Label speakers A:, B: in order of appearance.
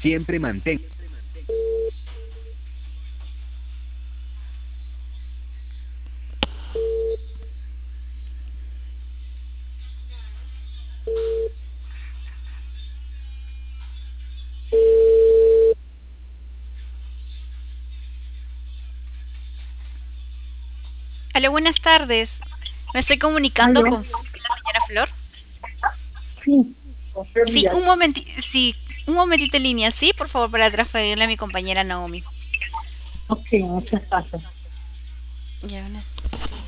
A: Siempre mantén.
B: Hola, buenas tardes. Me estoy comunicando
C: Aló,
B: con la señora Flor.
C: sí, José
B: Sí,
C: Díaz.
B: sí, un momentito en línea, sí, por favor, para transferirle a mi compañera Naomi.
C: Ok, muchas gracias.
B: Ya,